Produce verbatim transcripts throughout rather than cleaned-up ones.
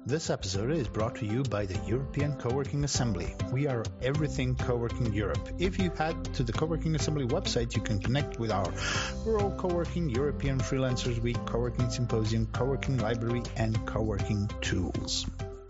This episode is brought to you by the European Co-working Assembly. We are everything Co-working Europe. If you head to the Co-working Assembly website, you can connect with our World Co-working, European Freelancers Week, Co-working Symposium, Co-working Library, and Co-working Tools.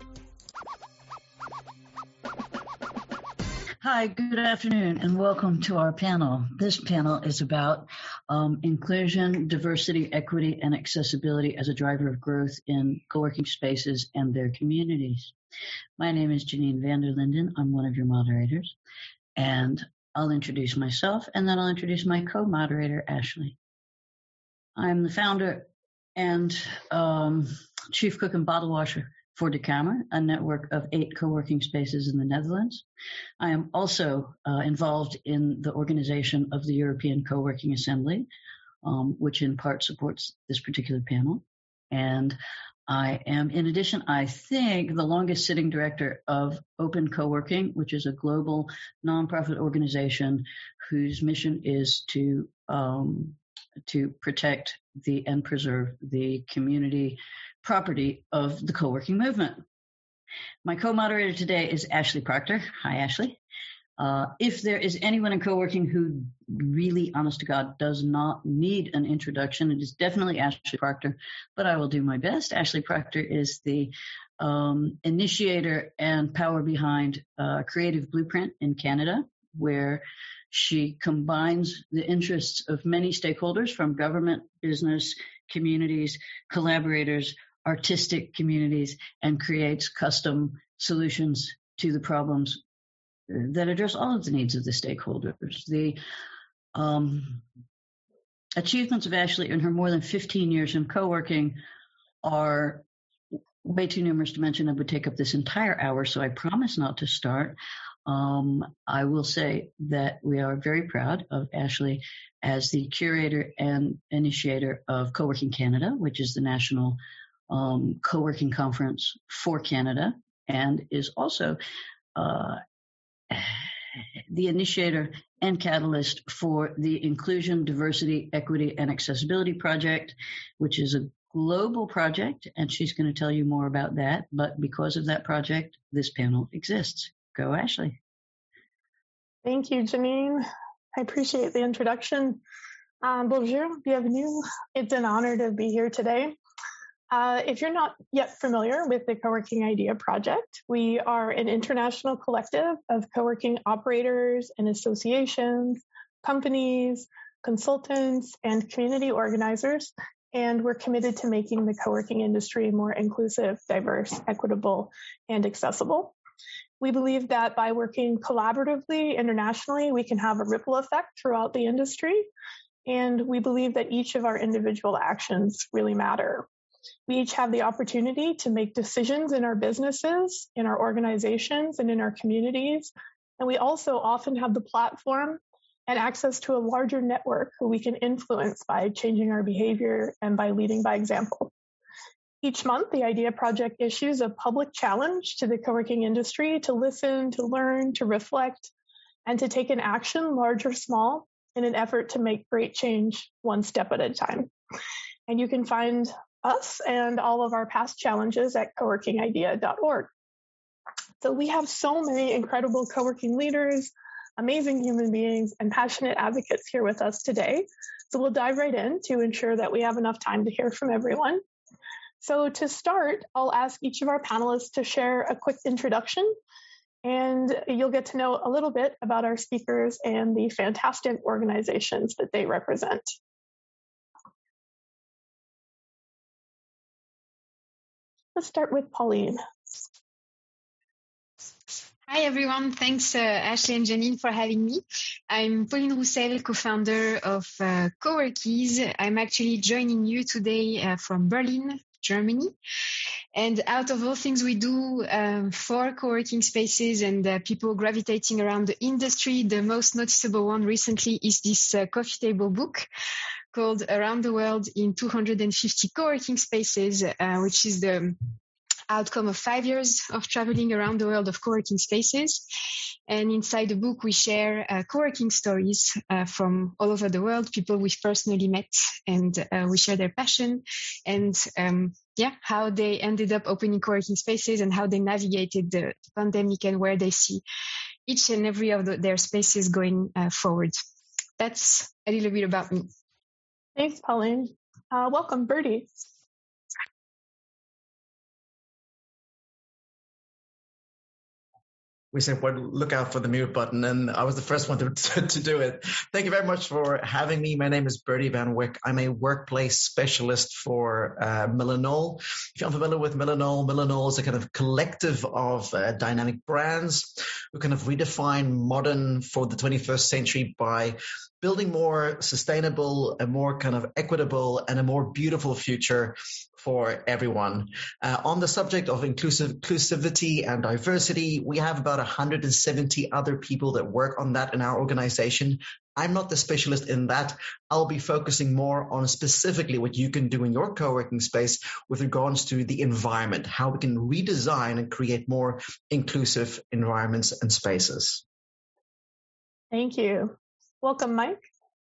Hi, good afternoon, and welcome to our panel. This panel is about um, inclusion, diversity, equity, and accessibility as a driver of growth in co-working spaces and their communities. My name is Janine van der Linden. I'm one of your moderators, and I'll introduce myself, and then I'll introduce my co-moderator, Ashley. I'm the founder and um, chief cook and bottle washer for De Kamer, a network of eight co-working spaces in the Netherlands. I am also uh, involved in the organization of the European Co-working Assembly, um, which in part supports this particular panel. And I am, in addition, I think, the longest sitting director of Open Co-working, which is a global nonprofit organization whose mission is to um, to protect the and preserve the community property of the co-working movement. My co-moderator today is Ashley Proctor. Hi, Ashley. Uh, if there is anyone in co-working who really, honest to God, does not need an introduction, it is definitely Ashley Proctor, but I will do my best. Ashley Proctor is the um, initiator and power behind uh, Creative Blueprint in Canada, where she combines the interests of many stakeholders from government, business, communities, collaborators, artistic communities, and creates custom solutions to the problems that address all of the needs of the stakeholders. The um, achievements of Ashley in her more than fifteen years in co-working are way too numerous to mention. It would take up this entire hour, so I promise not to start. Um, I will say that we are very proud of Ashley as the curator and initiator of Co-working Canada, which is the national um, co-working conference for Canada, and is also uh, the initiator and catalyst for the Inclusion, Diversity, Equity, and Accessibility Project, which is a global project, and she's going to tell you more about that. But because of that project, this panel exists. Go, Ashley. Thank you, Janine. I appreciate the introduction. Um, bonjour, bienvenue. It's an honor to be here today. Uh, if you're not yet familiar with the Co-working Idea Project, we are an international collective of co-working operators and associations, companies, consultants, and community organizers, and we're committed to making the co-working industry more inclusive, diverse, equitable, and accessible. We believe that by working collaboratively internationally, we can have a ripple effect throughout the industry, and we believe that each of our individual actions really matter. We each have the opportunity to make decisions in our businesses, in our organizations, and in our communities. And we also often have the platform and access to a larger network who we can influence by changing our behavior and by leading by example. Each month, the Idea Project issues a public challenge to the co-working industry to listen, to learn, to reflect, and to take an action, large or small, in an effort to make great change one step at a time. And you can find us and all of our past challenges at co working idea dot org. So we have so many incredible co-working leaders, amazing human beings, and passionate advocates here with us today. So we'll dive right in to ensure that we have enough time to hear from everyone. So to start, I'll ask each of our panelists to share a quick introduction, and you'll get to know a little bit about our speakers and the fantastic organizations that they represent. Let's start with Pauline. Hi, everyone. Thanks, uh, Ashley and Janine, for having me. I'm Pauline Roussel, co-founder of uh, Coworkies. I'm actually joining you today uh, from Berlin, Germany. And out of all things we do um, for co-working spaces and uh, people gravitating around the industry, the most noticeable one recently is this uh, coffee table book called Around the World in two hundred fifty Co-working Spaces, uh, which is the outcome of five years of traveling around the world of co-working spaces. And inside the book, we share uh, co-working stories uh, from all over the world, people we've personally met, and uh, we share their passion and um, yeah, how they ended up opening co-working spaces and how they navigated the pandemic and where they see each and every of the, their spaces going uh, forward. That's a little bit about me. Thanks, Pauline. Uh, welcome, Birdie. We said, well, look out for the mute button, and I was the first one to, to, to do it. Thank you very much for having me. My name is Birdie Van Wyk. I'm a workplace specialist for uh, Millenol. If you're unfamiliar with Millenol, Millenol is a kind of collective of uh, dynamic brands who kind of redefine modern for the twenty-first century by building more sustainable, a more kind of equitable, and a more beautiful future for everyone. Uh, on the subject of inclusive, inclusivity and diversity, we have about one hundred seventy other people that work on that in our organization. I'm not the specialist in that. I'll be focusing more on specifically what you can do in your co-working space with regards to the environment, how we can redesign and create more inclusive environments and spaces. Thank you. Welcome, Mike.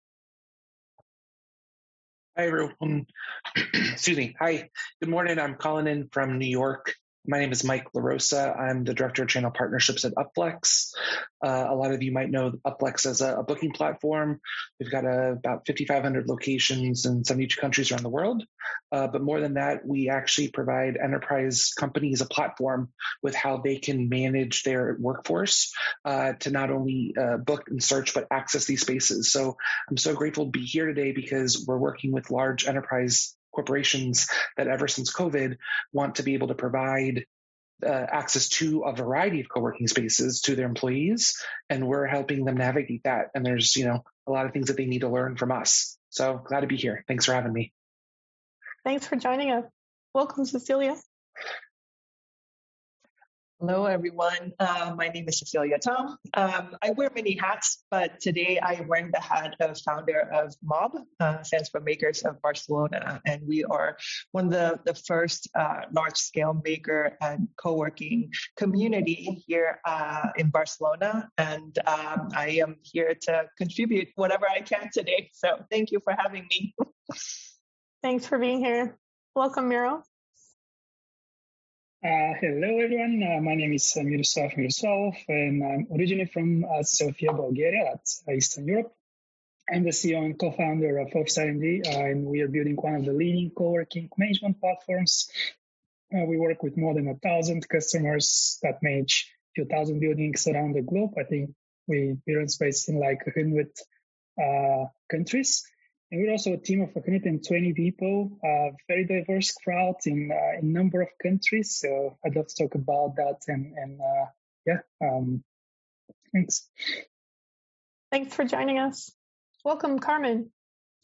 Hi, everyone. Excuse me. Hi. Good morning. I'm calling in from New York. My name is Mike LaRosa. I'm the Director of Channel Partnerships at Upflex. Uh, a lot of you might know Upflex as a, a booking platform. We've got uh, about fifty-five hundred locations in seventy-two countries around the world. Uh, but more than that, we actually provide enterprise companies a platform with how they can manage their workforce uh, to not only uh, book and search, but access these spaces. So I'm so grateful to be here today because we're working with large enterprise corporations that ever since COVID want to be able to provide uh, access to a variety of co-working spaces to their employees. And we're helping them navigate that. And there's, you know, a lot of things that they need to learn from us. So glad to be here. Thanks for having me. Thanks for joining us. Welcome, Cecilia. Hello, everyone. Uh, my name is Cecilia Tom. Um, I wear many hats, but today I am wearing the hat of founder of Mob, uh, stands for Makers of Barcelona. And we are one of the, the first uh, large-scale maker and co-working community here uh, in Barcelona. And um, I am here to contribute whatever I can today. So thank you for having me. Thanks for being here. Welcome, Miro. Uh, hello, everyone. Uh, my name is uh, Miroslav Miroslavov, and I'm originally from uh, Sofia, Bulgaria, that's Eastern Europe. I'm the C E O and co-founder of Office R and D, uh, and we are building one of the leading co-working management platforms. Uh, we work with more than a thousand customers that manage a few thousand buildings around the globe. I think we, we run space in like one hundred uh, countries. And we're also a team of one hundred twenty people, a very diverse crowd in uh, in number of countries. So I'd love to talk about that. And, and uh, yeah, um, thanks. Thanks for joining us. Welcome, Carmen.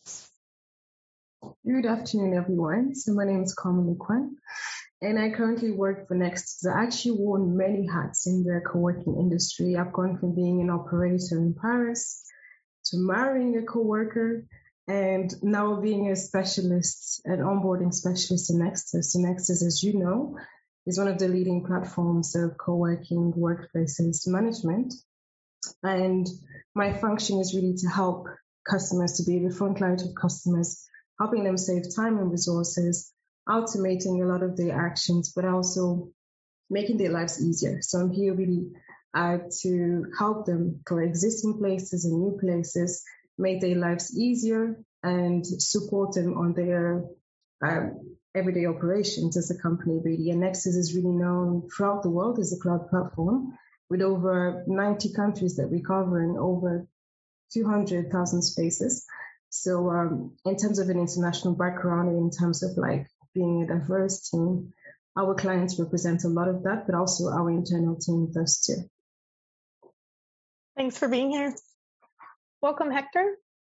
Good afternoon, everyone. So my name is Carmen Lequan, and I currently work for Next. I actually worn many hats in the co-working industry. I've gone from being an operator in Paris to marrying a co-worker, and now being a specialist, an onboarding specialist in Nexus. So Nexus, as you know, is one of the leading platforms of co-working workplaces management. And my function is really to help customers, to be the front line of customers, helping them save time and resources, automating a lot of their actions, but also making their lives easier. So I'm here really uh, to help them for existing places and new places, make their lives easier and support them on their um, everyday operations as a company, really. And Nexus is really known throughout the world as a cloud platform with over ninety countries that we cover and over two hundred thousand spaces. So um, in terms of an international background and in terms of like being a diverse team, our clients represent a lot of that, but also our internal team does too. Thanks for being here. Welcome, Hector.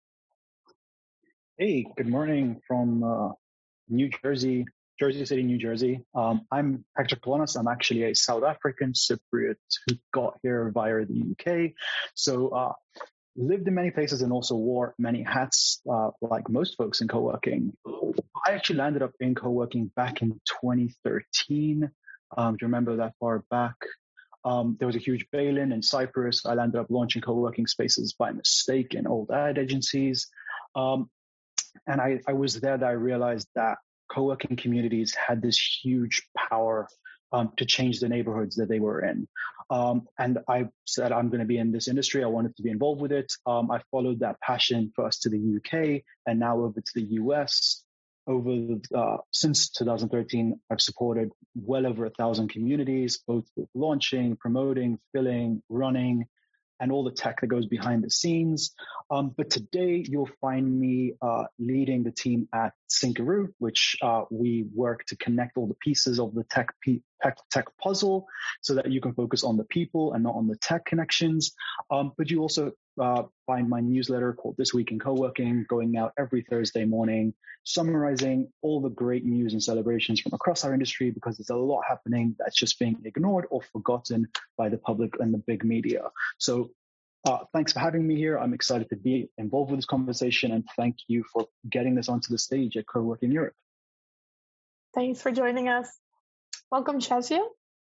Hey, good morning from uh, New Jersey, Jersey City, New Jersey. Um, I'm Hector Kolonas. I'm actually a South African Cypriot who got here via the U K. So uh, lived in many places and also wore many hats, uh, like most folks in co-working. I actually landed up in co-working back in twenty thirteen. Um, do you remember that far back? Um, there was a huge bail-in in Cyprus. I landed up launching co-working spaces by mistake in old ad agencies. Um, and I, I was there that I realized that co-working communities had this huge power um, to change the neighborhoods that they were in. Um, and I said, I'm going to be in this industry. I wanted to be involved with it. Um, I followed that passion first to the U K and now over to the U S. Over the, uh, since two thousand thirteen, I've supported well over a thousand communities, both with launching, promoting, filling, running, and all the tech that goes behind the scenes. Um, but today you'll find me uh, leading the team at Syncaroo, which uh, we work to connect all the pieces of the tech, pe- tech tech puzzle so that you can focus on the people and not on the tech connections. Um, but you also uh, find my newsletter called This Week in Coworking going out every Thursday morning, summarizing all the great news and celebrations from across our industry, because there's a lot happening that's just being ignored or forgotten by the public and the big media. So uh, thanks for having me here. I'm excited to be involved with this conversation, and thank you for getting this onto the stage at Coworking Europe. Thanks for joining us. Welcome, Shazia.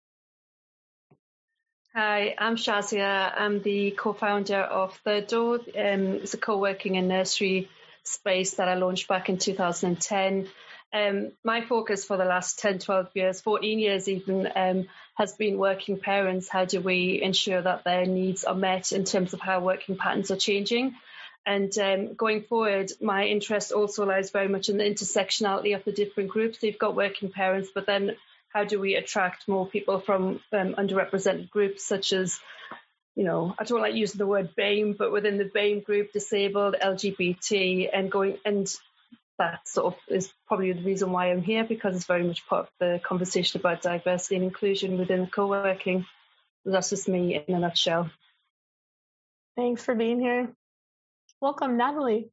Hi, I'm Shazia. I'm the co-founder of Third Door. Um, it's a co-working and nursery space that I launched back in two thousand ten. Um, my focus for the last ten, twelve years, fourteen years even, um, has been working parents. How do we ensure that their needs are met in terms of how working patterns are changing? And um, going forward, my interest also lies very much in the intersectionality of the different groups. So you've got working parents, but then how do we attract more people from um, underrepresented groups such as, you know, I don't like using the word BAME, but within the BAME group, disabled, L G B T, and going, and that sort of is probably the reason why I'm here, because it's very much part of the conversation about diversity and inclusion within co-working. That's just me in a nutshell. Thanks for being here. Welcome, Natalie.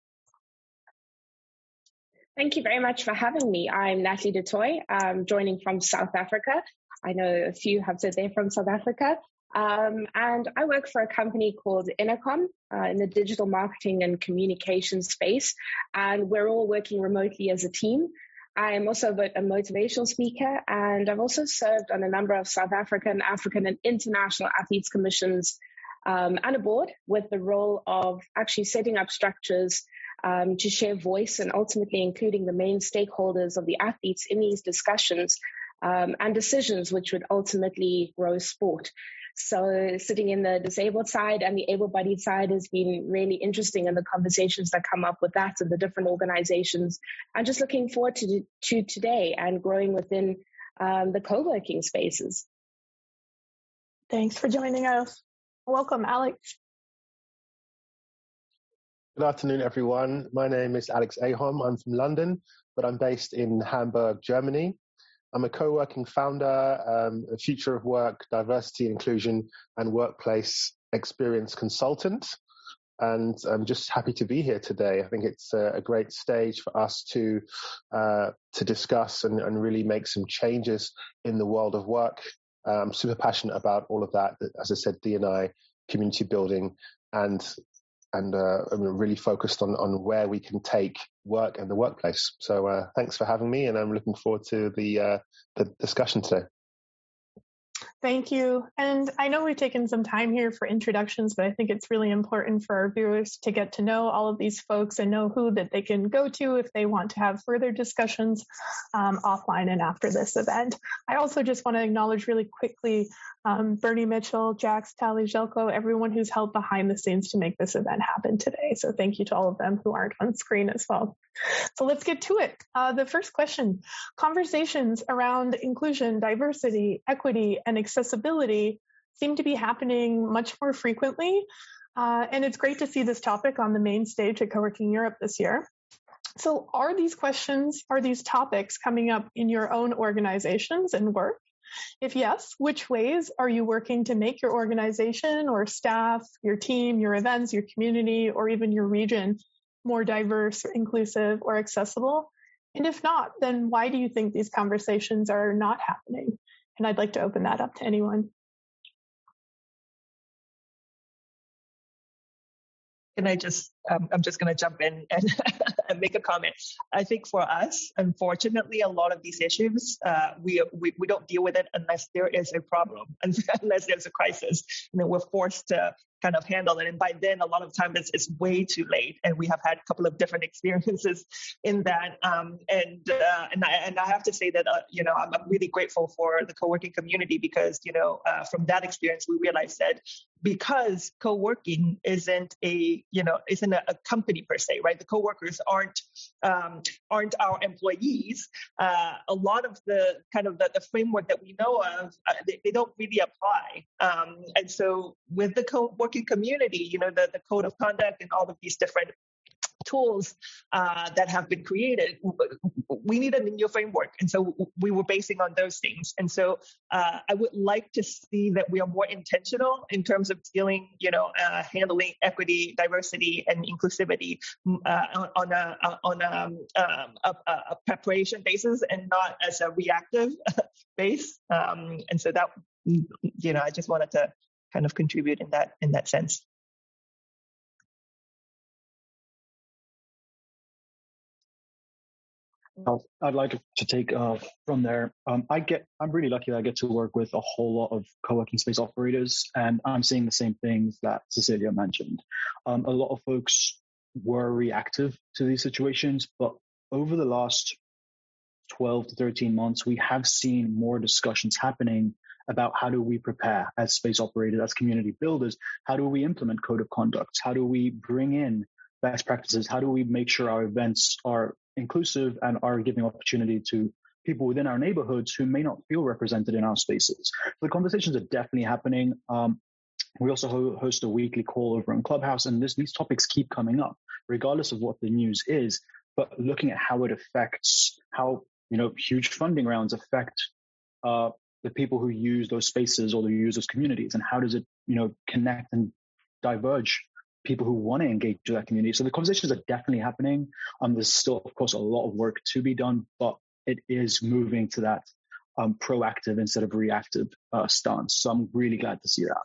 Thank you very much for having me. I'm Natalie du Toit. I'm joining from South Africa. I know a few have said they're from South Africa. Um, and I work for a company called Intercom uh, in the digital marketing and communication space. And we're all working remotely as a team. I'm also a motivational speaker, and I've also served on a number of South African, African, and international athletes commissions um, and a board with the role of actually setting up structures Um, to share voice and ultimately including the main stakeholders of the athletes in these discussions um, and decisions which would ultimately grow sport. So sitting in the disabled side and the able-bodied side has been really interesting, in the conversations that come up with that and the different organizations. I'm just looking forward to, to today and growing within um, the co-working spaces. Thanks for joining us. Welcome, Alex. Good afternoon, everyone. My name is Alex Ahom. I'm from London, but I'm based in Hamburg, Germany. I'm a co-working founder, um, a future of work, diversity, inclusion, and workplace experience consultant. And I'm just happy to be here today. I think it's a, a great stage for us to uh, to discuss and, and really make some changes in the world of work. I'm super passionate about all of that. As I said, D and I, community building, and and uh, I'm really focused on, on where we can take work and the workplace. So uh, thanks for having me, and I'm looking forward to the uh, the discussion today. Thank you. And I know we've taken some time here for introductions, but I think it's really important for our viewers to get to know all of these folks and know who that they can go to if they want to have further discussions um, offline and after this event. I also just want to acknowledge really quickly um, Bernie Mitchell, Jax, Tally, Jelko, everyone who's helped behind the scenes to make this event happen today. So thank you to all of them who aren't on screen as well. So let's get to it. Uh, the first question, conversations around inclusion, diversity, equity, and accessibility seem to be happening much more frequently. Uh, and it's great to see this topic on the main stage at Co-working Europe this year. So are these questions, are these topics coming up in your own organizations and work? If yes, which ways are you working to make your organization or staff, your team, your events, your community, or even your region more diverse, inclusive, or accessible? And if not, then why do you think these conversations are not happening? And I'd like to open that up to anyone. Can I just, um, I'm just going to jump in and, and make a comment. I think for us, unfortunately, a lot of these issues, uh, we, we we don't deal with it unless there is a problem, unless there's a crisis. And then we're forced to kind of handle it. And by then, a lot of times it's, it's way too late. And we have had a couple of different experiences in that. Um, and uh, and, I, and I have to say that, uh, you know, I'm, I'm really grateful for the co-working community because, you know, uh, from that experience, we realized that because co-working isn't a, you know, isn't a, a company per se, right? The co-workers aren't um, aren't our employees. Uh, a lot of the kind of the, the framework that we know of, uh, they, they don't really apply. Um, and so with the co-working community, you know, the, the code of conduct and all of these different tools uh, that have been created, we need a new framework. And so we were basing on those things. And so uh, I would like to see that we are more intentional in terms of dealing, you know, uh, handling equity, diversity, and inclusivity uh, on a on a, um, a, a preparation basis and not as a reactive base. Um, and so that, you know, I just wanted to kind of contribute in that in that sense. I'd like to take uh, from there. Um, I get, I'm really lucky that I get to work with a whole lot of co-working space operators, and I'm seeing the same things that Cecilia mentioned. Um, a lot of folks were reactive to these situations, but over the last twelve to thirteen months, we have seen more discussions happening about how do we prepare as space operators, as community builders, how do we implement code of conduct, how do we bring in best practices, how do we make sure our events are inclusive and are giving opportunity to people within our neighborhoods who may not feel represented in our spaces. So the conversations are definitely happening. Um, we also ho- host a weekly call over in Clubhouse, and this, these topics keep coming up, regardless of what the news is, but looking at how it affects, how, you know, huge funding rounds affect uh, the people who use those spaces or who use those communities, and how does it, you know, connect and diverge people who want to engage with that community. So the conversations are definitely happening. Um, there's still, of course, a lot of work to be done, but it is moving to that um, proactive instead of reactive uh, stance. So I'm really glad to see that.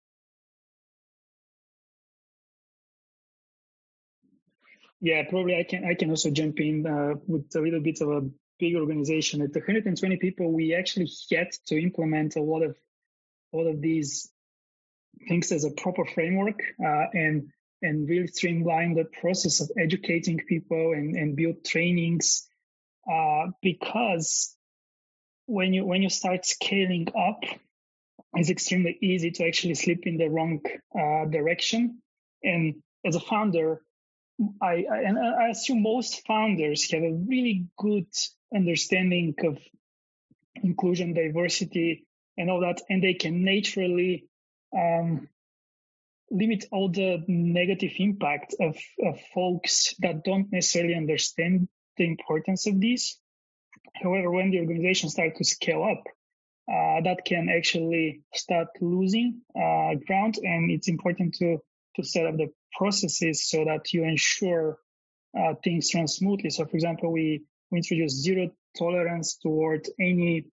Yeah, probably I can I can also jump in uh, with a little bit of a big organization. At one hundred twenty people, we actually had to implement a lot of a lot of these things as a proper framework uh, and and really streamline the process of educating people and, and build trainings uh, because when you when you start scaling up, it's extremely easy to actually slip in the wrong uh, direction. And as a founder, I, I and I assume most founders have a really good understanding of inclusion, diversity, and all that, and they can naturally Um, limit all the negative impact of, of folks that don't necessarily understand the importance of these. However, when the organization starts to scale up, uh, that can actually start losing uh, ground, and it's important to to set up the processes so that you ensure uh, things run smoothly. So, for example, we, we introduce zero tolerance toward any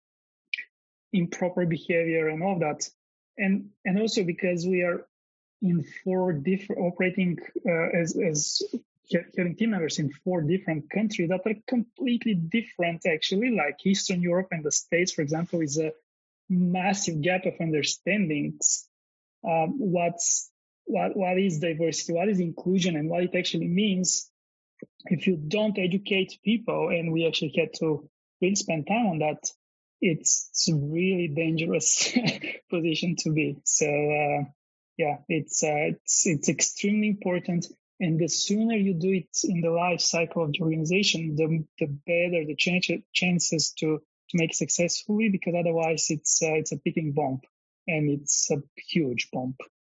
improper behavior and all that. And and also because we are in four different operating uh, as as having team members in four different countries that are completely different, actually. Like Eastern Europe and the States, for example, is a massive gap of understandings. Um, what's what what is diversity? What is inclusion? And what it actually means. If you don't educate people, and we actually had to really spend time on that, it's, it's a really dangerous position to be. So uh, yeah, it's uh, it's it's extremely important. And the sooner you do it in the life cycle of the organization, the the better the chance, chances to to make it successfully. Because otherwise, it's uh, it's a ticking bomb, and it's a huge bomb.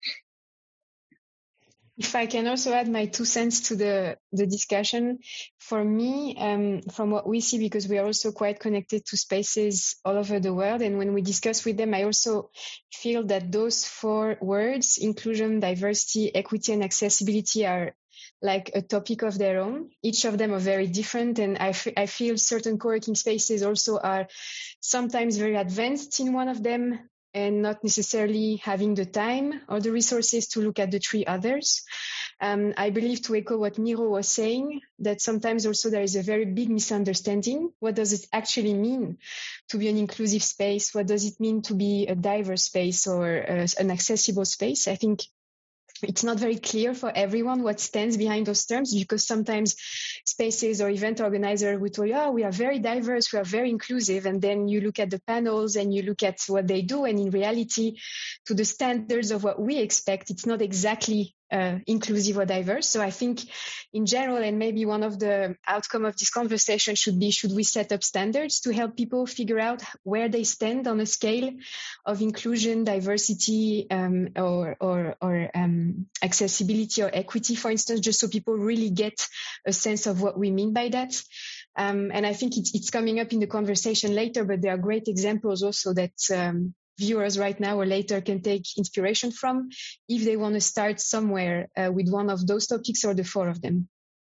If I can also add my two cents to the, the discussion, for me, um, from what we see, because we are also quite connected to spaces all over the world, and when we discuss with them, I also feel that those four words, inclusion, diversity, equity, and accessibility, are like a topic of their own. Each of them are very different, and I, f- I feel certain co-working spaces also are sometimes very advanced in one of them, and not necessarily having the time or the resources to look at the three others. Um, I believe, to echo what Miro was saying, that sometimes also there is a very big misunderstanding. What does it actually mean to be an inclusive space? What does it mean to be a diverse space or uh, an accessible space? I think it's not very clear for everyone what stands behind those terms, because sometimes spaces or event organizers would tell you, oh, we are very diverse, we are very inclusive. And then you look at the panels and you look at what they do. And in reality, to the standards of what we expect, it's not exactly uh, inclusive or diverse. So I think in general, and maybe one of the outcome of this conversation should be, should we set up standards to help people figure out where they stand on a scale of inclusion, diversity, um, or, or, or um, accessibility or equity, for instance, just so people really get a sense of what we mean by that. Um, and I think it, it's coming up in the conversation later, but there are great examples also that um, viewers right now or later can take inspiration from if they want to start somewhere uh, with one of those topics or the four of them.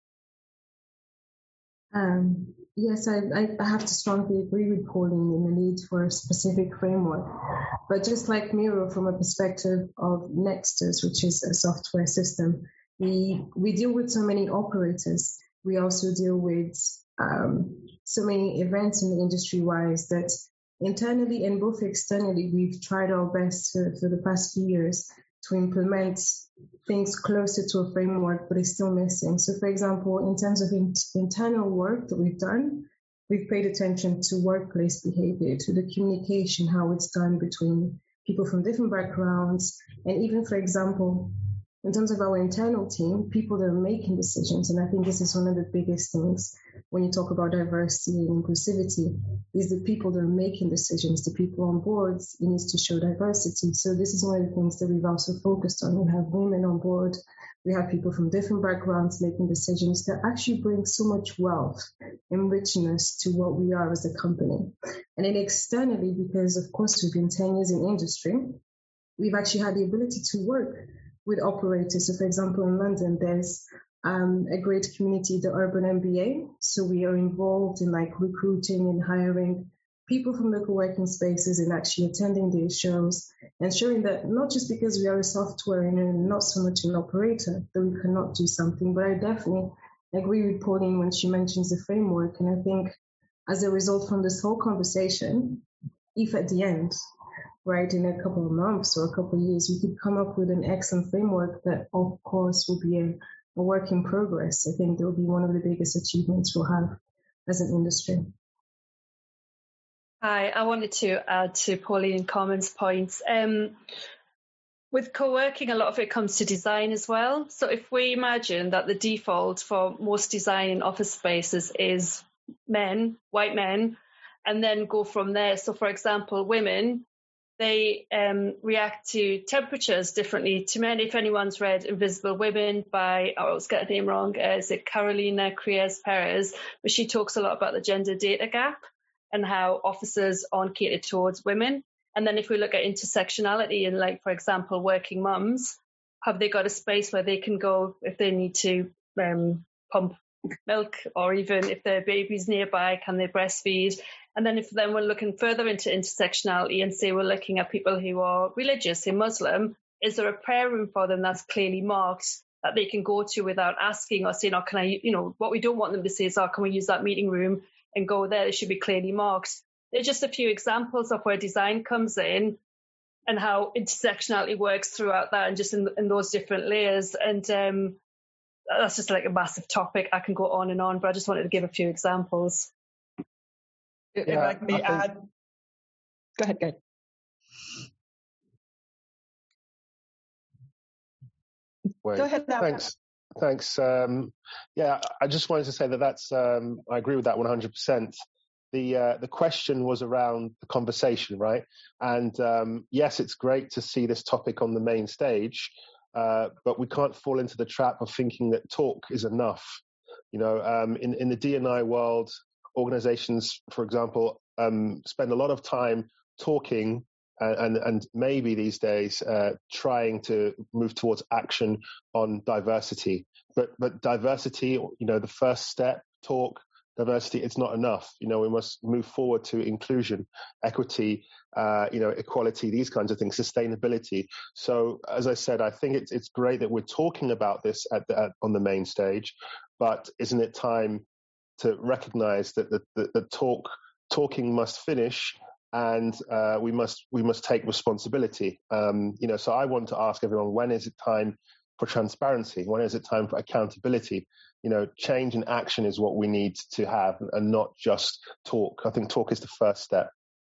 Um, yes, I, I have to strongly agree with Pauline in the need for a specific framework. But just like Miro, from a perspective of Nexters, which is a software system, we we deal with so many operators. We also deal with um, so many events in the industry-wise that internally and both externally, we've tried our best to, for the past few years to implement things closer to a framework, but it's still missing. So, for example, in terms of in, internal work that we've done, we've paid attention to workplace behavior, to the communication, how it's done between people from different backgrounds, and even, for example, in terms of our internal team, people that are making decisions. And I think this is one of the biggest things when you talk about diversity and inclusivity, is the people that are making decisions, the people on boards, it needs to show diversity. So this is one of the things that we've also focused on. We have women on board. We have people from different backgrounds making decisions that actually bring so much wealth and richness to what we are as a company. And then externally, because of course we've been ten years in industry, we've actually had the ability to work with operators. So for example, in London, there's um, a great community, the Urban M B A. So we are involved in like recruiting and hiring people from local working spaces and actually attending these shows and showing that not just because we are a software and not so much an operator that we cannot do something, but I definitely agree with Pauline when she mentions the framework. And I think as a result from this whole conversation, if at the end, right, in a couple of months or a couple of years, we could come up with an excellent framework that, of course, will be a, a work in progress. I think that will be one of the biggest achievements we'll have as an industry. Hi, I wanted to add to Pauline and Carmen's points. Um, with co-working, a lot of it comes to design as well. So if we imagine that the default for most design in office spaces is men, white men, and then go from there. So for example, women, they um, react to temperatures differently to men. If anyone's read Invisible Women by, I always get the name wrong, uh, is it Carolina Criez Perez? But she talks a lot about the gender data gap and how offices aren't catered towards women. And then if we look at intersectionality and, like, for example, working mums, have they got a space where they can go if they need to um, pump milk, or even if their baby's nearby, can they breastfeed? And then if then we're looking further into intersectionality and say we're looking at people who are religious, say Muslim, is there a prayer room for them that's clearly marked that they can go to without asking or saying, oh, can I, you know, what we don't want them to say is, oh, can we use that meeting room and go there? It should be clearly marked. There's just a few examples of where design comes in and how intersectionality works throughout that and just in, in those different layers. And um, that's just like a massive topic. I can go on and on, but I just wanted to give a few examples. If Yeah, I may I think- add, go ahead, go ahead. Wait, Go ahead now. Thanks. Thanks. Um, yeah, I just wanted to say that that's, um, I agree with that one hundred percent. The, uh, the question was around the conversation, right? And um, yes, it's great to see this topic on the main stage, uh, but we can't fall into the trap of thinking that talk is enough. You know, um, in, in the D and I world, organizations, for example, um, spend a lot of time talking and, and, and maybe these days uh, trying to move towards action on diversity. But but diversity, you know, the first step, talk, diversity, it's not enough. You know, we must move forward to inclusion, equity, uh, you know, equality, these kinds of things, sustainability. So, as I said, I think it's it's great that we're talking about this at the, at, on the main stage, but isn't it time to recognize that the, the, the talk talking must finish, and uh, we must we must take responsibility. Um, you know, so I want to ask everyone: when is it time for transparency? When is it time for accountability? You know, change and action is what we need to have, and not just talk. I think talk is the first step.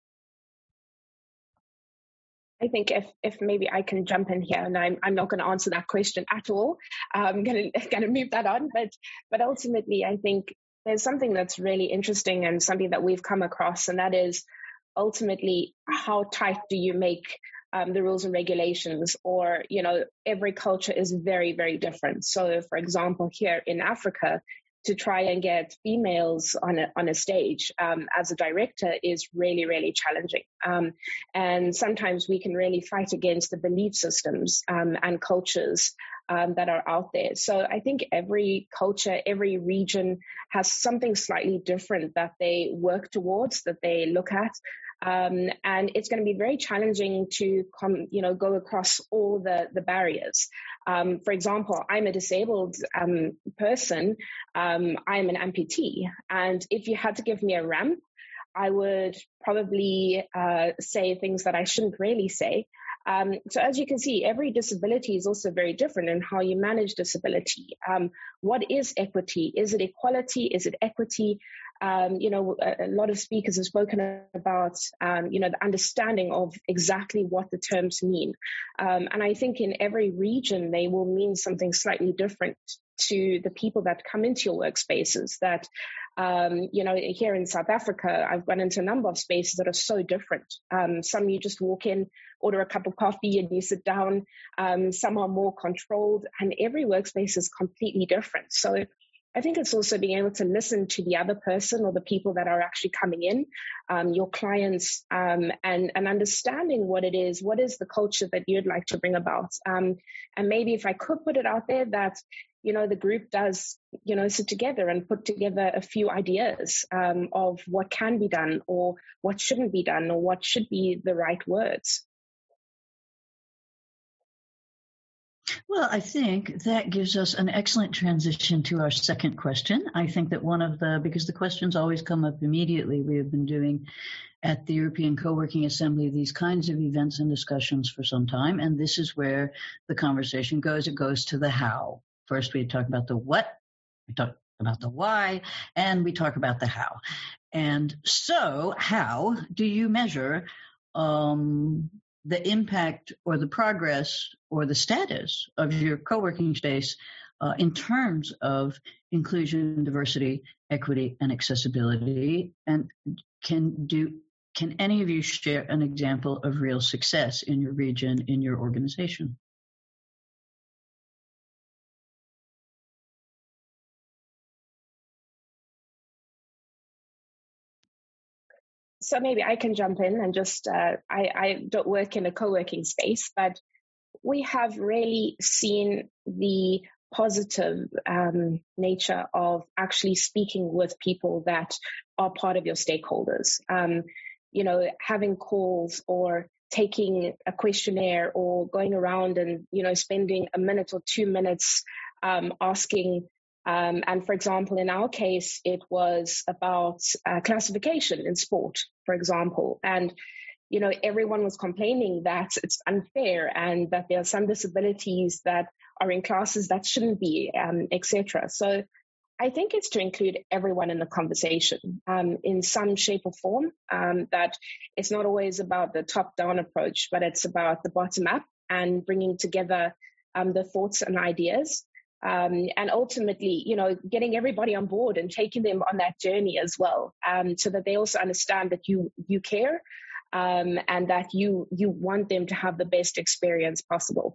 I think if if maybe I can jump in here, and I'm I'm not going to answer that question at all. I'm going to going to move that on, but but ultimately, I think there's something that's really interesting and something that we've come across, and that is ultimately how tight do you make um, the rules and regulations? Or, you know, every culture is very, very different. So, for example, here in Africa, to try and get females on a, on a stage um, as a director is really, really challenging. Um, and sometimes we can really fight against the belief systems um, and cultures um, that are out there. So I think every culture, every region has something slightly different that they work towards, that they look at. Um, and it's going to be very challenging to come, you know, go across all the, the barriers. Um, for example, I'm a disabled um, person. Um, I'm an amputee. And if you had to give me a ramp, I would probably uh, say things that I shouldn't really say. Um, so as you can see, every disability is also very different in how you manage disability. Um, what is equity? Is it equality? Is it equity? Um, you know, a, a lot of speakers have spoken about, um, you know, the understanding of exactly what the terms mean. Um, and I think in every region, they will mean something slightly different to the people that come into your workspaces. That, um, you know, here in South Africa, I've gone into a number of spaces that are so different. Um, some you just walk in, order a cup of coffee and you sit down. Um, some are more controlled, and every workspace is completely different. So I think it's also being able to listen to the other person or the people that are actually coming in, um, your clients, um, and, and understanding what it is, what is the culture that you'd like to bring about. Um, and maybe if I could put it out there that, you know, the group does, you know, sit together and put together a few ideas um, of what can be done or what shouldn't be done or what should be the right words. Well, I think that gives us an excellent transition to our second question. I think that one of the, because the questions always come up immediately, we have been doing at the European Co-working Assembly these kinds of events and discussions for some time, and this is where the conversation goes. It goes to the how. First, we talk about the what, we talk about the why, and we talk about the how. And so, how do you measure um, the impact or the progress or the status of your co-working space uh, in terms of inclusion, diversity, equity, and accessibility? And can do can any of you share an example of real success in your region, in your organization? So maybe I can jump in and just, uh, I, I don't work in a co-working space, but we have really seen the positive um, nature of actually speaking with people that are part of your stakeholders. Um, you know, having calls or taking a questionnaire or going around and, you know, spending a minute or two minutes um, asking Um, and for example, in our case, it was about uh, classification in sport, for example. And, you know, everyone was complaining that it's unfair and that there are some disabilities that are in classes that shouldn't be, um, et cetera. So I think it's to include everyone in the conversation um, in some shape or form, um, that it's not always about the top-down approach, but it's about the bottom-up and bringing together um, the thoughts and ideas. Um, and ultimately, you know, getting everybody on board and taking them on that journey as well, um, so that they also understand that you you care um, and that you you want them to have the best experience possible.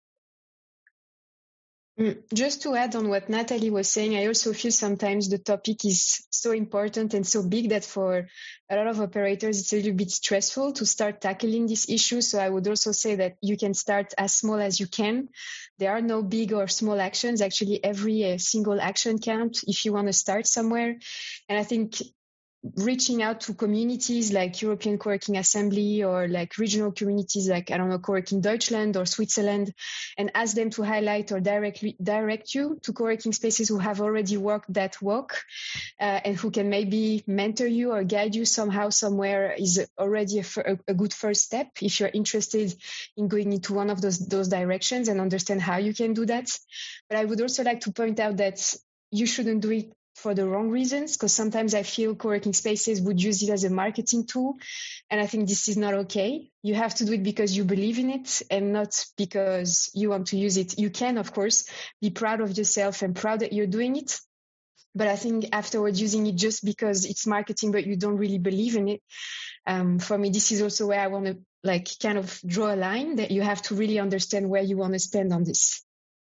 Just to add on what Natalie was saying, I also feel sometimes the topic is so important and so big that for a lot of operators, it's a little bit stressful to start tackling this issue. So I would also say that you can start as small as you can. There are no big or small actions. Actually, every uh, single action counts if you want to start somewhere. And I think reaching out to communities like European Co-working Assembly or like regional communities like, I don't know, Co-working Deutschland or Switzerland, and ask them to highlight or directly direct you to co-working spaces who have already walked that walk uh, and who can maybe mentor you or guide you somehow somewhere is already a, a good first step if you're interested in going into one of those, those directions and understand how you can do that. But I would also like to point out that you shouldn't do it for the wrong reasons, because sometimes I feel co-working spaces would use it as a marketing tool. And I think this is not okay. You have to do it because you believe in it and not because you want to use it. You can, of course, be proud of yourself and proud that you're doing it. But I think afterwards using it just because it's marketing, but you don't really believe in it. Um, for me, this is also where I want to like kind of draw a line that you have to really understand where you want to stand on this.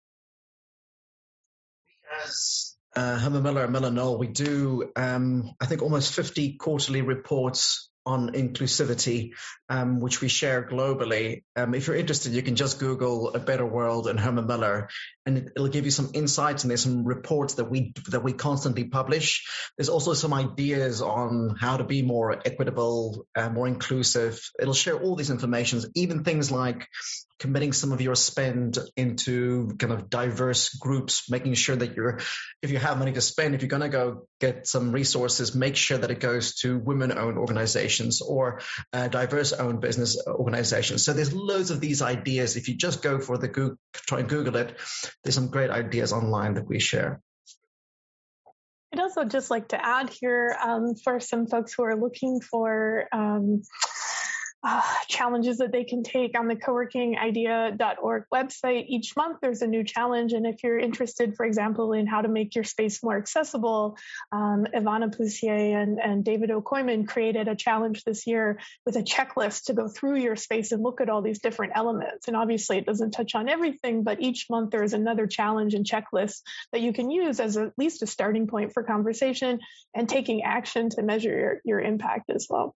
Yes. Uh, Herman Miller and Millennial, we do, um, I think, almost fifty quarterly reports on inclusivity, um, which we share globally. Um, if you're interested, you can just Google A Better World and Herman Miller, and it, it'll give you some insights, and there's some reports that we that we constantly publish. There's also some ideas on how to be more equitable, uh, more inclusive. It'll share all these informations, even things like committing some of your spend into kind of diverse groups, making sure that you're, if you have money to spend, if you're going to go get some resources, make sure that it goes to women-owned organizations or uh, diverse-owned business organizations. So there's loads of these ideas. If you just go for the Google, try and Google it, there's some great ideas online that we share. I'd also just like to add here um, for some folks who are looking for um, Uh, challenges that they can take on the co working idea dot org website. Each month there's a new challenge, and if you're interested, for example, in how to make your space more accessible, um, Ivana Poussier and, and David O'Koyman created a challenge this year with a checklist to go through your space and look at all these different elements. And obviously it doesn't touch on everything, but each month there is another challenge and checklist that you can use as a, at least a starting point for conversation and taking action to measure your, your impact as well.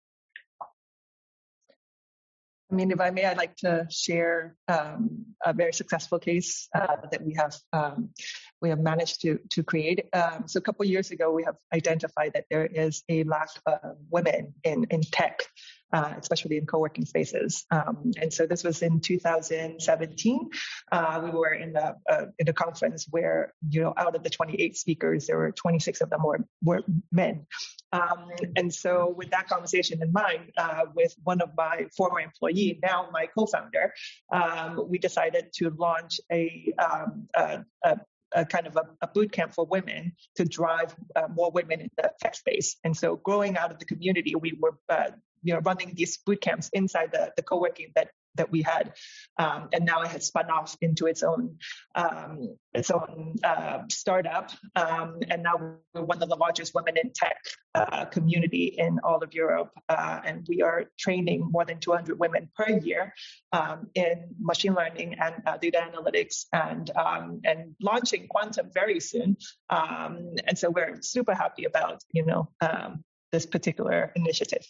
I mean, if I may, I'd like to share um, a very successful case uh, that we have um, we have managed to to create. Um, so a couple of years ago, we have identified that there is a lack of women in in tech, uh, especially in co-working spaces. Um, and so this was in two thousand seventeen. Uh, we were in a uh, in a conference where, you know, out of the twenty-eight speakers, there were twenty-six of them were were men. Um, and so with that conversation in mind, uh, with one of my former employees, now my co-founder, um, we decided to launch a, um, a, a, a kind of a, a boot camp for women to drive uh, more women in the tech space. And so growing out of the community, we were uh, you know, running these boot camps inside the, the co-working that that we had, um, and now it has spun off into its own um, its own uh, startup, um, and now we're one of the largest women in tech uh, community in all of Europe, uh, and we are training more than two hundred women per year um, in machine learning and uh, data analytics, and um, and launching Quantum very soon, um, and so we're super happy about you know um, this particular initiative.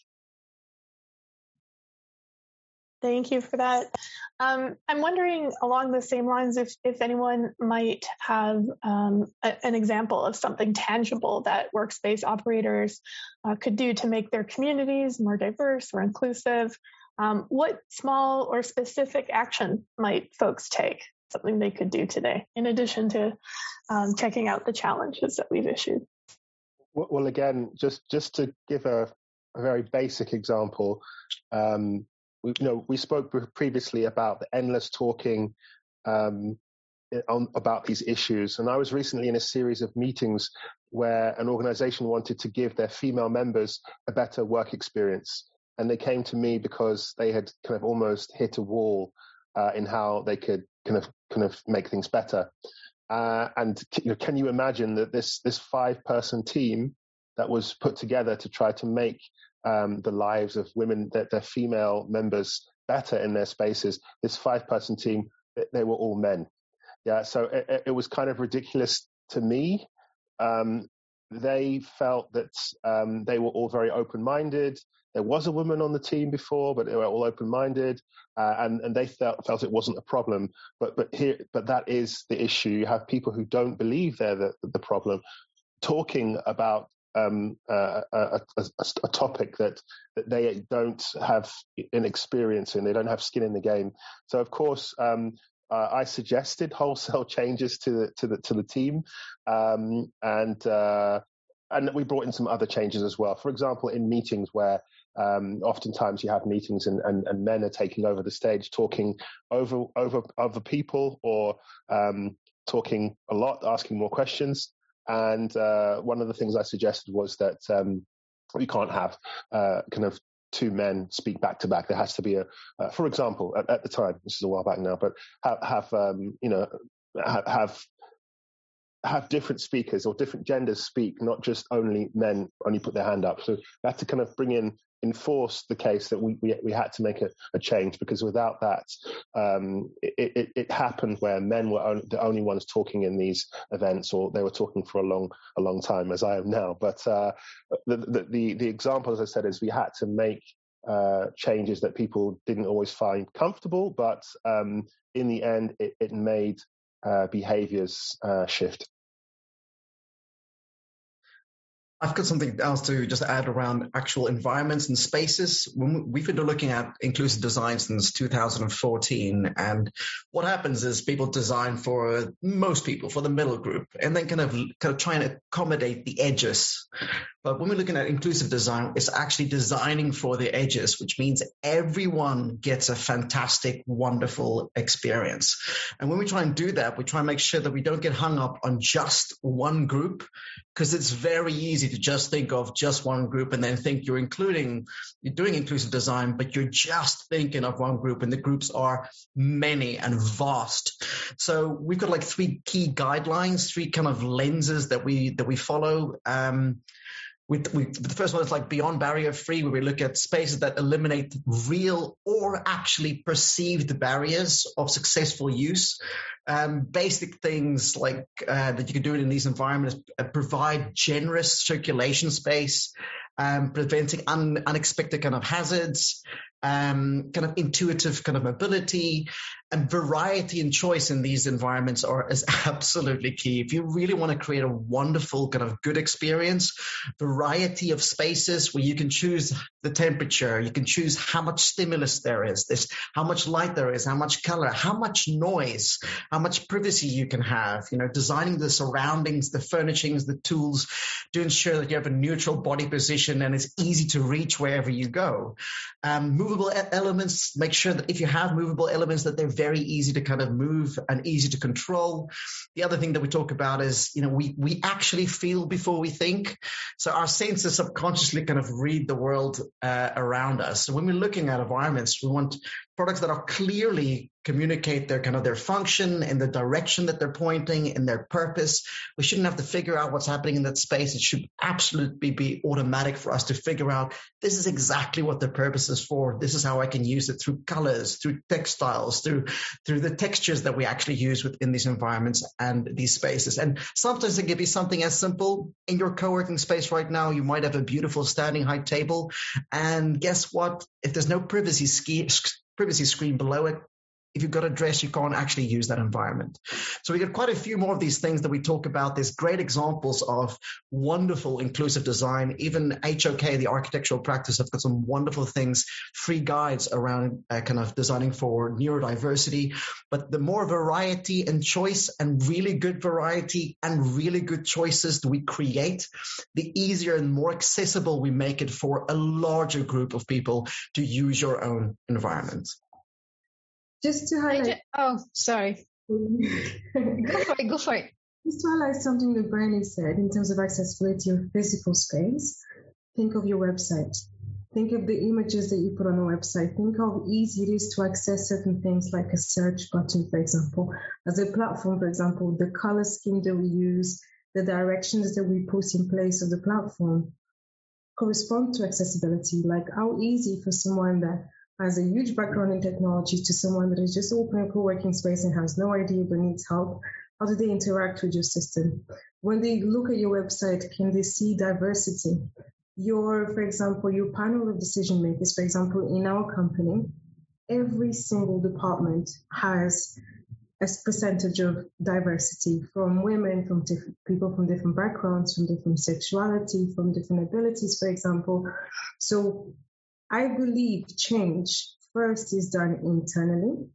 Thank you for that. Um, I'm wondering along the same lines if, if anyone might have um, a, an example of something tangible that workspace operators uh, could do to make their communities more diverse or inclusive. Um, what small or specific action might folks take, something they could do today, in addition to um, checking out the challenges that we've issued? Well, again, just, just to give a, a very basic example, um, We, you know, we spoke previously about the endless talking um, on, about these issues. And I was recently in a series of meetings where an organization wanted to give their female members a better work experience. And they came to me because they had kind of almost hit a wall uh, in how they could kind of kind of make things better. Uh, and you know, can you imagine that this this five-person team that was put together to try to make Um, the lives of women, that their female members better in their spaces. This five-person team, they were all men. Yeah, so it, it was kind of ridiculous to me. Um, they felt that um, they were all very open-minded. There was a woman on the team before, but they were all open-minded, uh, and and they felt felt it wasn't a problem. But but here, but that is the issue. You have people who don't believe they're the, the problem, talking about um, uh, a, a, a topic that, that they don't have an experience in. They don't have skin in the game. So, of course, um, uh, I suggested wholesale changes to the to the to the team, um, and uh, and we brought in some other changes as well. For example, in meetings where Um, oftentimes you have meetings and, and, and men are taking over the stage, talking over over other people, or um, talking a lot, asking more questions. And uh, one of the things I suggested was that um, we can't have uh, kind of two men speak back to back. There has to be a, uh, for example, at, at the time, this is a while back now, but have, have um, you know, have, have have different speakers or different genders speak, not just only men only put their hand up. So we had to kind of bring in, enforce the case that we we, we had to make a, a change, because without that, um, it, it, it happened where men were only, the only ones talking in these events, or they were talking for a long a long time, as I am now. But uh, the, the the the example, as I said, is we had to make uh, changes that people didn't always find comfortable, but um, in the end, it, it made uh, behaviors uh, shift. I've got something else to just add around actual environments and spaces. When we've been looking at inclusive design since two thousand fourteen, and what happens is people design for most people, for the middle group, and then kind of kind of try and accommodate the edges. But when we're looking at inclusive design, it's actually designing for the edges, which means everyone gets a fantastic, wonderful experience. And when we try and do that, we try and make sure that we don't get hung up on just one group, because it's very easy to just think of just one group and then think you're including, you're doing inclusive design, but you're just thinking of one group, and the groups are many and vast. So we've got like three key guidelines, three kind of lenses that we that we follow. Um, We, we, the first one is like beyond barrier free, where we look at spaces that eliminate real or actually perceived barriers of successful use. Um, basic things like uh, that you can do it in these environments, uh, provide generous circulation space, um, preventing un, unexpected kind of hazards, um, kind of intuitive kind of mobility, and variety and choice in these environments are is absolutely key. If you really want to create a wonderful kind of good experience, variety of spaces where you can choose the temperature, you can choose how much stimulus there is, this how much light there is, how much color, how much noise, how much privacy you can have, you know, designing the surroundings, the furnishings, the tools to ensure that you have a neutral body position and it's easy to reach wherever you go. Um, movable elements, make sure that if you have movable elements that they're very easy to kind of move and easy to control. The other thing that we talk about is, you know, we, we actually feel before we think. So our senses subconsciously kind of read the world uh, around us. So when we're looking at environments, we want products that are clearly communicate their kind of their function and the direction that they're pointing and their purpose. We shouldn't have to figure out what's happening in that space. It should absolutely be automatic for us to figure out this is exactly what the purpose is for. This is how I can use it through colors, through textiles, through through the textures that we actually use within these environments and these spaces. And sometimes it can be something as simple. In your co-working space right now, you might have a beautiful standing height table. And guess what? If there's no privacy ski, privacy screen below it, if you've got a dress, you can't actually use that environment. So we got quite a few more of these things that we talk about. There's great examples of wonderful inclusive design. Even H O K, the architectural practice, have got some wonderful things, free guides around uh, kind of designing for neurodiversity. But the more variety and choice and really good variety and really good choices that we create, the easier and more accessible we make it for a larger group of people to use your own environment. Just to highlight. Oh, sorry. Go for it. Go for it. Just to highlight something that Bernie said in terms of accessibility of physical space. Think of your website. Think of the images that you put on a website. Think how easy it is to access certain things like a search button, for example. As a platform, for example, the color scheme that we use, the directions that we put in place of the platform correspond to accessibility. Like how easy for someone that has a huge background in technology to someone that is just opening a co-working space and has no idea but needs help, how do they interact with your system? When they look at your website, can they see diversity? Your, for example, your panel of decision makers, for example, in our company, every single department has a percentage of diversity from women, from different people from different backgrounds, from different sexuality, from different abilities, for example. So I believe change first is done internally,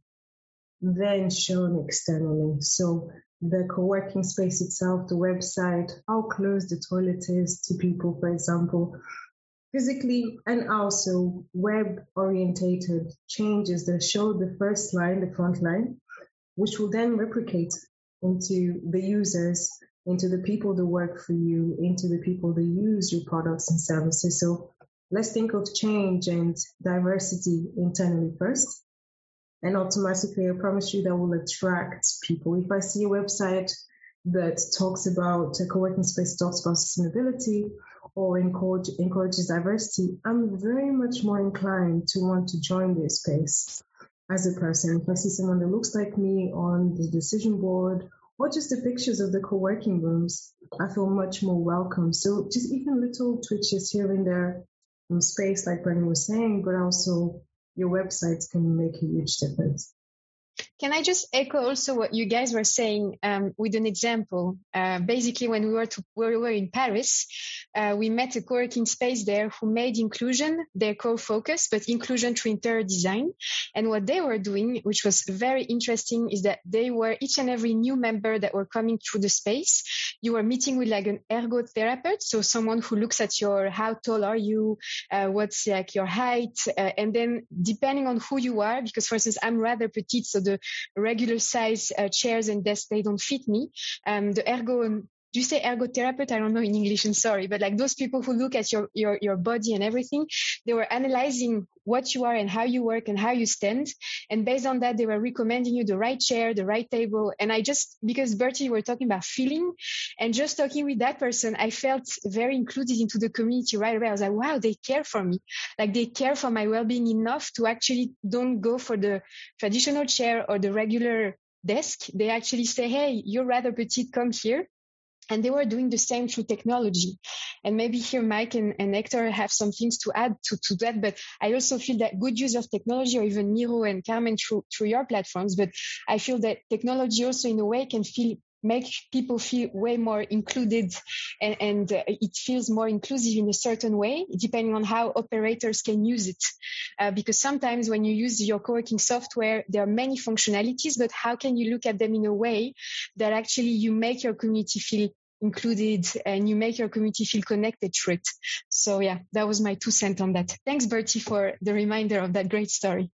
then shown externally. So the co-working space itself, the website, how close the toilet is to people, for example, physically, and also web-orientated changes that show the first line, the front line, which will then replicate into the users, into the people that work for you, into the people that use your products and services. So let's think of change and diversity internally first. And automatically, I promise you that will attract people. If I see a website that talks about, a co-working space talks about sustainability or encourage, encourages diversity, I'm very much more inclined to want to join this space as a person. If I see someone that looks like me on the decision board or just the pictures of the co-working rooms, I feel much more welcome. So just even little twitches here and there in space, like Bernie was saying, but also your websites can make a huge difference. Can I just echo also what you guys were saying um, with an example? Uh, basically, when we were to, when we were in Paris, uh, we met a co-working space there who made inclusion their core focus, but inclusion through interior design. And what they were doing, which was very interesting, is that they were each and every new member that were coming through the space. You were meeting with like an ergotherapist, so someone who looks at your how tall are you, uh, what's like your height, uh, and then depending on who you are, because for instance, I'm rather petite, so the regular size uh, chairs and desks, they don't fit me. Um, the ergo, do you say ergotherapist? I don't know in English, I'm sorry, but like those people who look at your, your, your body and everything, they were analyzing what you are and how you work and how you stand. And based on that, they were recommending you the right chair, the right table. And I just, because Bertie, you were talking about feeling, and just talking with that person, I felt very included into the community right away. I was like, wow, they care for me. Like they care for my well-being enough to actually don't go for the traditional chair or the regular desk. They actually say, hey, you're rather petite, come here. And they were doing the same through technology. And maybe here Mike and, and Hector have some things to add to, to that. But I also feel that good use of technology, or even Miro and Carmen through, through your platforms. But I feel that technology also in a way can feel make people feel way more included, and, and uh, it feels more inclusive in a certain way, depending on how operators can use it. Uh, because sometimes when you use your co-working software, there are many functionalities, but how can you look at them in a way that actually you make your community feel included and you make your community feel connected through it? So yeah, that was my two cents on that. Thanks, Bertie, for the reminder of that great story.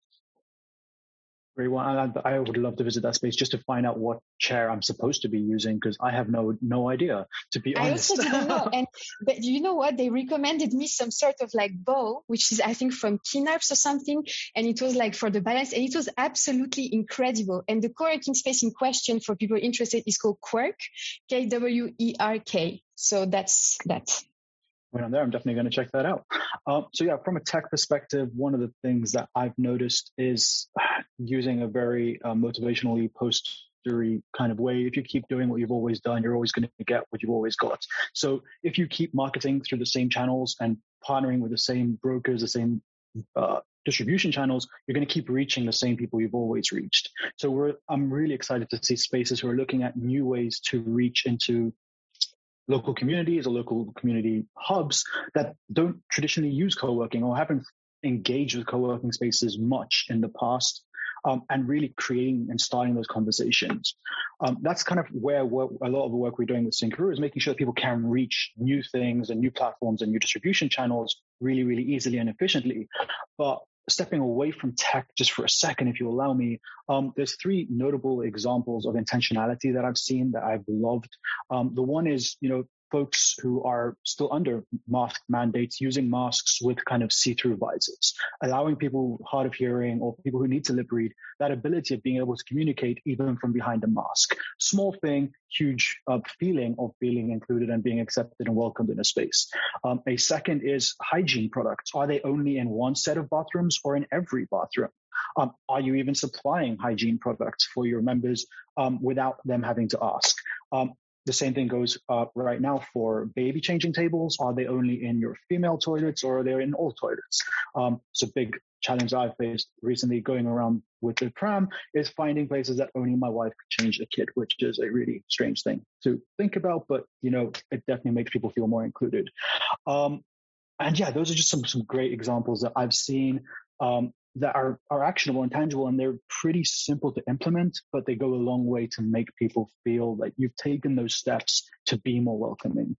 Very well. And I would love to visit that space just to find out what chair I'm supposed to be using, because I have no no idea, to be honest. I also didn't know. And but you know what? They recommended me some sort of like bow, which is I think from Kinnarps or something, and it was like for the balance, and it was absolutely incredible. And the co-working space in question, for people interested, is called Kwerk, K W E R K. So that's that. When I'm there, I'm definitely going to check that out. Um, so yeah, from a tech perspective, one of the things that I've noticed is using a very uh, motivationally postery kind of way. If you keep doing what you've always done, you're always going to get what you've always got. So if you keep marketing through the same channels and partnering with the same brokers, the same uh, distribution channels, you're going to keep reaching the same people you've always reached. So we're, I'm really excited to see spaces who are looking at new ways to reach into local communities or local community hubs that don't traditionally use co-working or haven't engaged with co-working spaces much in the past, um, and really creating and starting those conversations. Um, that's kind of where we're, a lot of the work we're doing with Synchro is making sure that people can reach new things and new platforms and new distribution channels really, really easily and efficiently. But stepping away from tech just for a second, if you allow me, um, there's three notable examples of intentionality that I've seen that I've loved. Um, the one is, you know, folks who are still under mask mandates using masks with kind of see-through visors, allowing people hard of hearing or people who need to lip read that ability of being able to communicate even from behind a mask. Small thing, huge uh, feeling of feeling included and being accepted and welcomed in a space. Um, a second is hygiene products. Are they only in one set of bathrooms or in every bathroom? Um, are you even supplying hygiene products for your members um, without them having to ask? Um, the same thing goes uh, right now for baby changing tables. Are they only in your female toilets or are they in all toilets? Um, it's a big challenge I faced recently going around with the pram is finding places that only my wife could change the kid, which is a really strange thing to think about, but you know, it definitely makes people feel more included. Um, and yeah, those are just some, some great examples that I've seen um, that are, are actionable and tangible, and they're pretty simple to implement, but they go a long way to make people feel like you've taken those steps to be more welcoming.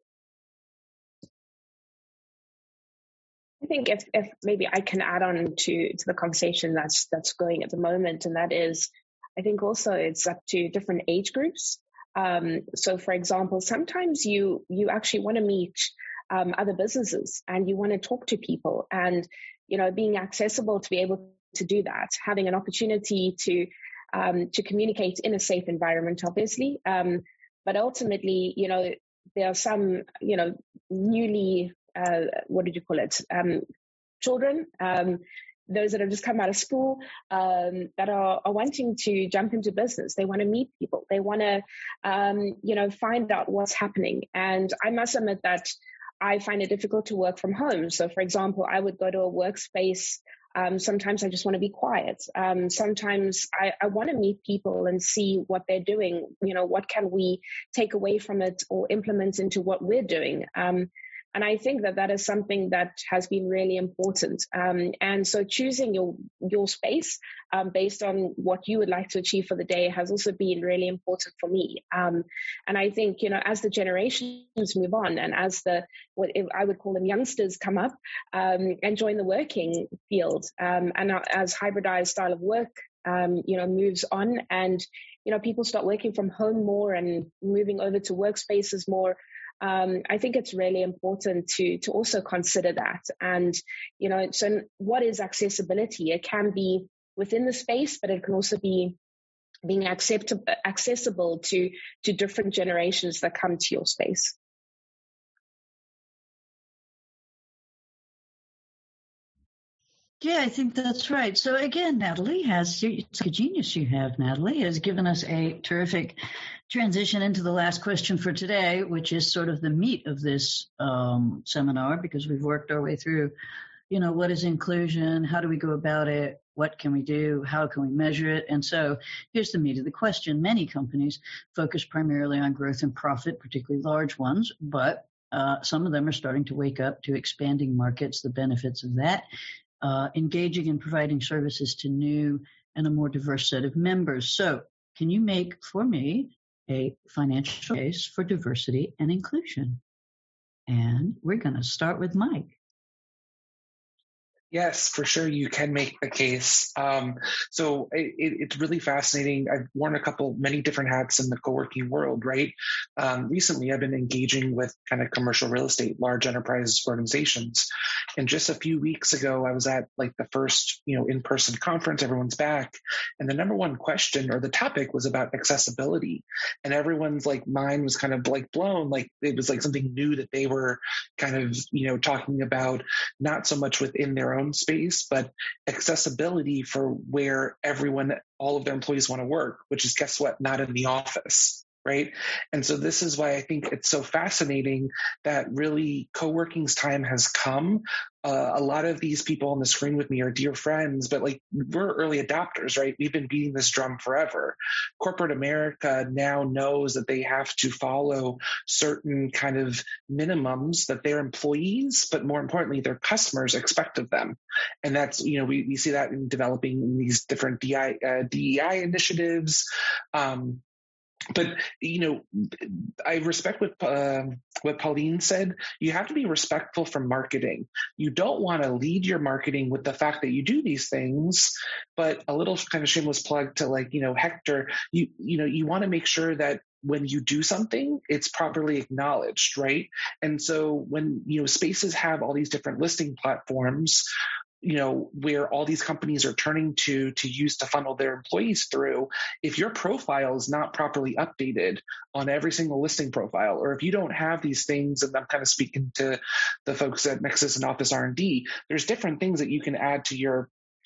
I think if, if maybe I can add on to, to the conversation that's that's going at the moment, and that is, I think also it's up to different age groups. Um, so, for example, sometimes you you actually want to meet um, other businesses and you want to talk to people, and you know, being accessible to be able to do that, having an opportunity to um, to communicate in a safe environment, obviously, um, but ultimately, you know, there are some, you know, newly Uh, what did you call it? Um, children, um, those that have just come out of school, um, that are, are wanting to jump into business. They want to meet people. They want to, um, you know, find out what's happening. And I must admit that I find it difficult to work from home. So, for example, I would go to a workspace. Um, sometimes I just want to be quiet. Um, sometimes I, I want to meet people and see what they're doing. You know, what can we take away from it or implement into what we're doing? Um, And I think that that is something that has been really important. Um, and so choosing your your space um, based on what you would like to achieve for the day has also been really important for me. Um, and I think, you know, as the generations move on and as the, what I would call them youngsters come up um, and join the working field um, and as hybridized style of work, um, you know, moves on and, you know, people start working from home more and moving over to workspaces more. Um, I think it's really important to to also consider that. And, you know, so what is accessibility? It can be within the space, but it can also be being acceptable, accessible to, to different generations that come to your space. Yeah, I think that's right. So again, Natalie has, it's a genius you have, Natalie, has given us a terrific transition into the last question for today, which is sort of the meat of this um, seminar, because we've worked our way through, you know, what is inclusion? How do we go about it? What can we do? How can we measure it? And so here's the meat of the question. Many companies focus primarily on growth and profit, particularly large ones, but uh, some of them are starting to wake up to expanding markets, the benefits of that, uh, engaging in providing services to new and a more diverse set of members. So can you make for me a financial case for diversity and inclusion? And we're going to start with Mike. Yes, for sure. You can make a case. Um, so it, it's really fascinating. I've worn a couple, many different hats in the co-working world, right? Um, recently, I've been engaging with kind of commercial real estate, large enterprise organizations. And just a few weeks ago, I was at like the first, you know, in-person conference, everyone's back. And the number one question or the topic was about accessibility. And everyone's like mind was kind of like blown, like it was like something new that they were kind of, you know, talking about, not so much within their own space, but accessibility for where everyone, all of their employees want to work, which is, guess what, not in the office, right? And so this is why I think it's so fascinating that really co-working's time has come. Uh, a lot of these people on the screen with me are dear friends, but like we're early adopters, right? We've been beating this drum forever. Corporate America now knows that they have to follow certain kind of minimums that their employees, but more importantly, their customers expect of them. And that's, you know, we, we see that in developing these different D I, uh, D E I initiatives. Um, But, you know, I respect what uh, what Pauline said. You have to be respectful for marketing. You don't want to lead your marketing with the fact that you do these things, but a little kind of shameless plug to like, you know, Hector, you, you know, you want to make sure that when you do something, it's properly acknowledged, right? And so when, you know, spaces have all these different listing platforms, you know, where all these companies are turning to to use to funnel their employees through, if your profile is not properly updated on every single listing profile, or if you don't have these things, and I'm kind of speaking to the folks at Nexus and Office R and D, there's different things that you can add to your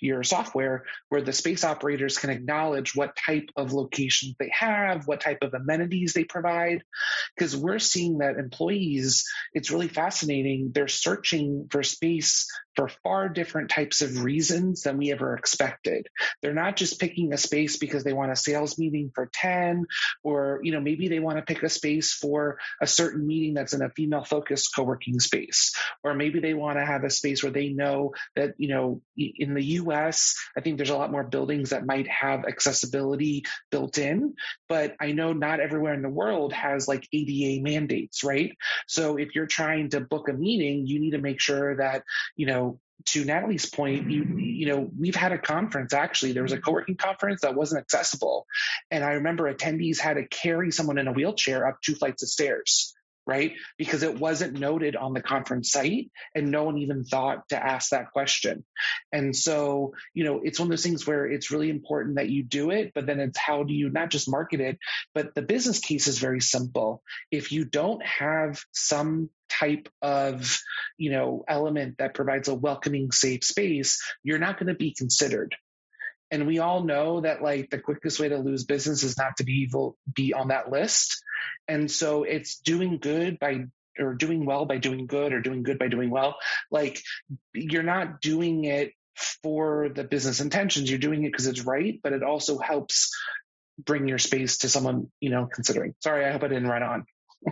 your software where the space operators can acknowledge what type of locations they have, what type of amenities they provide. Because we're seeing that employees, it's really fascinating. They're searching for space for far different types of reasons than we ever expected. They're not just picking a space because they want a sales meeting for ten, or, you know, maybe they want to pick a space for a certain meeting that's in a female focused co-working space. Or maybe they want to have a space where they know that, you know, in the U S, I think there's a lot more buildings that might have accessibility built in, but I know not everywhere in the world has like A D A mandates, right? So if you're trying to book a meeting, you need to make sure that, you know, to Natalie's point, you you know, we've had a conference, actually, there was a co-working conference that wasn't accessible. And I remember attendees had to carry someone in a wheelchair up two flights of stairs, right? Because it wasn't noted on the conference site and no one even thought to ask that question. And so, you know, it's one of those things where it's really important that you do it, but then it's how do you not just market it, but the business case is very simple. If you don't have some type of, you know, element that provides a welcoming, safe space, you're not going to be considered. And we all know that like the quickest way to lose business is not to be evil, be on that list. And so it's doing good by, or doing well by doing good, or doing good by doing well. Like you're not doing it for the business intentions. You're doing it because it's right, but it also helps bring your space to someone, you know, considering. Sorry, I hope I didn't run on.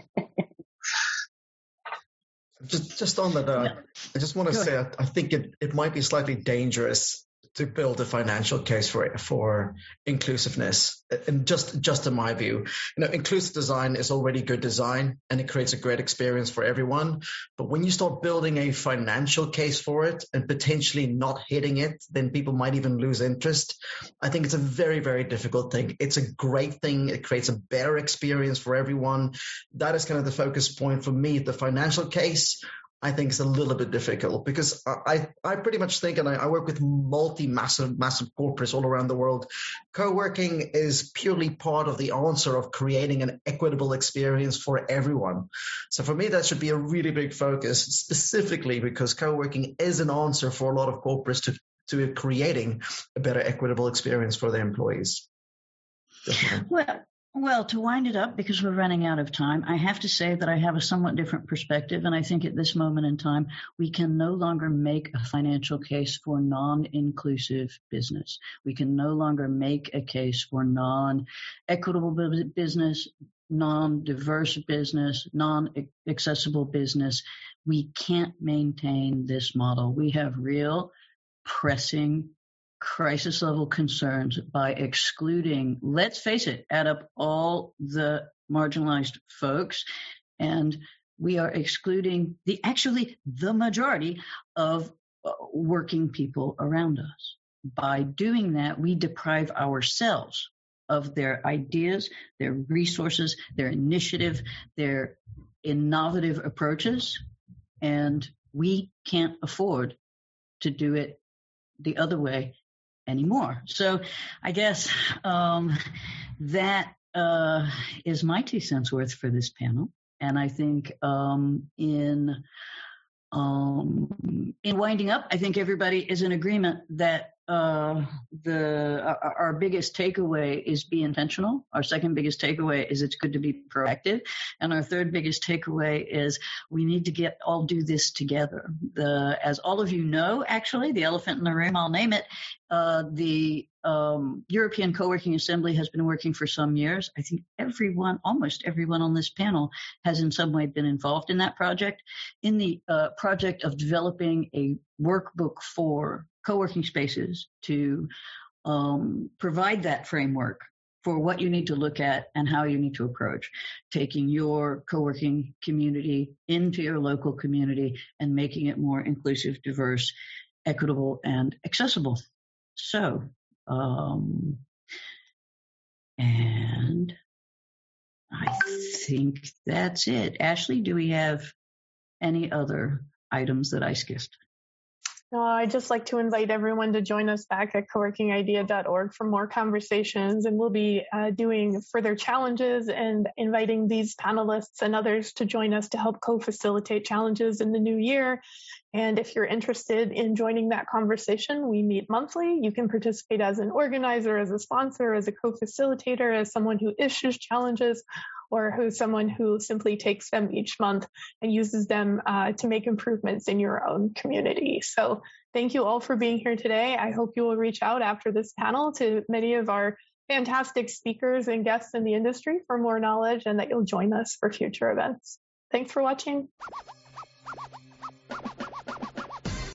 Just, just on that, uh, I just want to say, I, I think it, it might be slightly dangerous to build a financial case for for inclusiveness. And just, just in my view, you know, inclusive design is already good design and it creates a great experience for everyone. But when you start building a financial case for it and potentially not hitting it, then people might even lose interest. I think it's a very, very difficult thing. It's a great thing. It creates a better experience for everyone. That is kind of the focus point for me. The financial case, I think it's a little bit difficult because I, I pretty much think, and I, I work with multi-massive, massive corporates all around the world. Co-working is purely part of the answer of creating an equitable experience for everyone. So for me, that should be a really big focus, specifically because co-working is an answer for a lot of corporates to, to creating a better equitable experience for their employees. Definitely. Well, Well, to wind it up, because we're running out of time, I have to say that I have a somewhat different perspective. And I think at this moment in time, we can no longer make a financial case for non-inclusive business. We can no longer make a case for non-equitable business, non-diverse business, non-accessible business. We can't maintain this model. We have real pressing crisis level concerns by excluding, let's face it, add up all the marginalized folks, and we are excluding the actually the majority of uh, working people around us. By doing that, we deprive ourselves of their ideas, their resources, their initiative, their innovative approaches, and we can't afford to do it the other way anymore. So I guess um, that uh, is my two cents worth for this panel. And I think um, in um, in winding up, I think everybody is in agreement that uh, the our, our biggest takeaway is be intentional. Our second biggest takeaway is it's good to be proactive. And our third biggest takeaway is we need to get all do this together. The, as all of you know, actually, the elephant in the room, I'll name it, uh, the um, European Co-working Assembly has been working for some years. I think everyone, almost everyone on this panel has in some way been involved in that project, in the uh, project of developing a workbook for co-working spaces to um, provide that framework for what you need to look at and how you need to approach taking your co-working community into your local community and making it more inclusive, diverse, equitable, and accessible. So, um, and I think that's it. Ashley, do we have any other items that I skipped? No, I'd just like to invite everyone to join us back at co working idea dot org for more conversations, and we'll be uh, doing further challenges and inviting these panelists and others to join us to help co-facilitate challenges in the new year. And if you're interested in joining that conversation, we meet monthly. You can participate as an organizer, as a sponsor, as a co-facilitator, as someone who issues challenges, or who's someone who simply takes them each month and uses them uh, to make improvements in your own community. So thank you all for being here today. I hope you will reach out after this panel to many of our fantastic speakers and guests in the industry for more knowledge, and that you'll join us for future events. Thanks for watching.